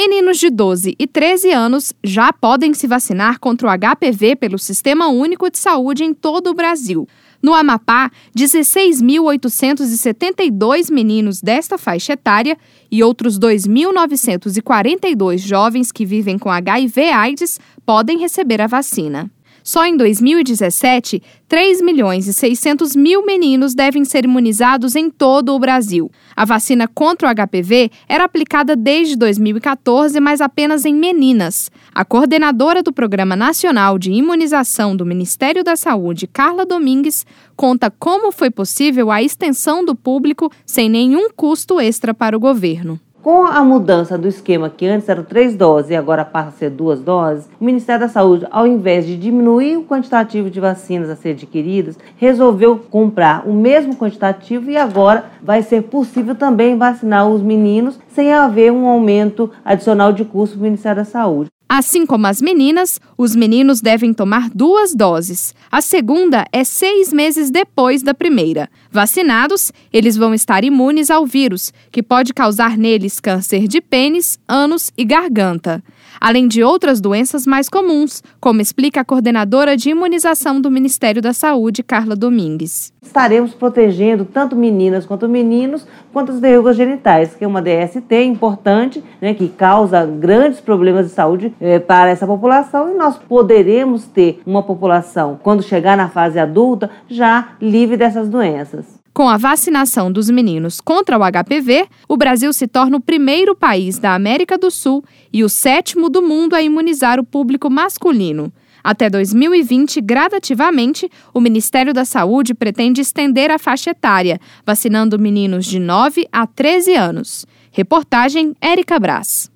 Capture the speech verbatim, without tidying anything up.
Meninos de doze e treze anos já podem se vacinar contra o H P V pelo Sistema Único de Saúde em todo o Brasil. No Amapá, dezesseis mil oitocentos e setenta e dois meninos desta faixa etária e outros dois mil novecentos e quarenta e dois jovens que vivem com H I V/AIDS podem receber a vacina. Só em dois mil e dezessete, três milhões e seiscentos mil meninos devem ser imunizados em todo o Brasil. A vacina contra o H P V era aplicada desde dois mil e quatorze, mas apenas em meninas. A coordenadora do Programa Nacional de Imunização do Ministério da Saúde, Carla Domingues, conta como foi possível a extensão do público sem nenhum custo extra para o governo. Com a mudança do esquema, que antes eram três doses e agora passa a ser duas doses, o Ministério da Saúde, ao invés de diminuir o quantitativo de vacinas a ser adquiridas, resolveu comprar o mesmo quantitativo e agora vai ser possível também vacinar os meninos sem haver um aumento adicional de custo do Ministério da Saúde. Assim como as meninas, os meninos devem tomar duas doses. A segunda é seis meses depois da primeira. Vacinados, eles vão estar imunes ao vírus, que pode causar neles câncer de pênis, ânus e garganta, além de outras doenças mais comuns, como explica a coordenadora de imunização do Ministério da Saúde, Carla Domingues. Estaremos protegendo tanto meninas quanto meninos quanto as verrugas genitais, que é uma D S T importante, né, que causa grandes problemas de saúde eh, para essa população, e nós poderemos ter uma população, quando chegar na fase adulta, já livre dessas doenças. Com a vacinação dos meninos contra o H P V, o Brasil se torna o primeiro país da América do Sul e o sétimo do mundo a imunizar o público masculino. Até dois mil e vinte, gradativamente, o Ministério da Saúde pretende estender a faixa etária, vacinando meninos de nove a treze anos. Reportagem Érica Brás.